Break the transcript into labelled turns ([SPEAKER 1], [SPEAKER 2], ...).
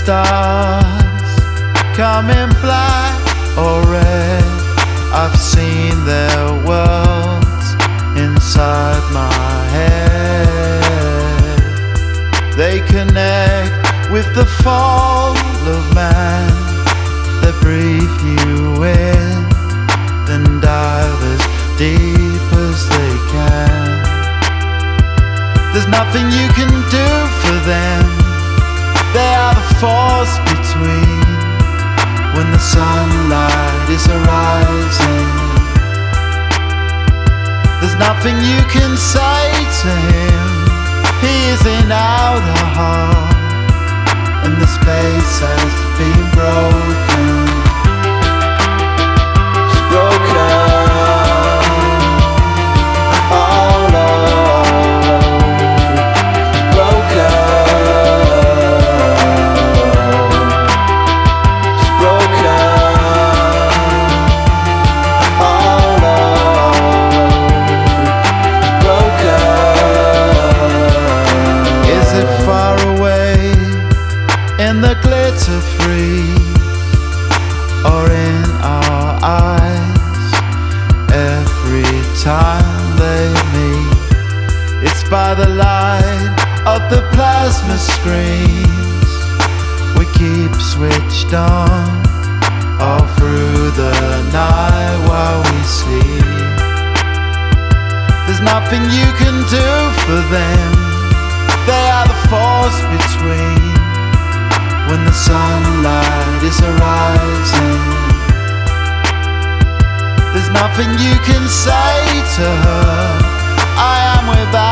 [SPEAKER 1] stars come in black or red. I've seen their worlds inside my head. They connect with the fall of man. They breathe you in, then dive as deep as they can. There's nothing you can do for them. They are the force between when the sunlight is arising. There's nothing you can say to him. He is in outer heart, and the space has been broken. It's broken. In the glitter freeze, or in our eyes, every time they meet, it's by the light of the plasma screens we keep switched on all through the night while we sleep. There's nothing you can do for them. They are the force between when the sunlight is arising. There's nothing you can say to her. I am without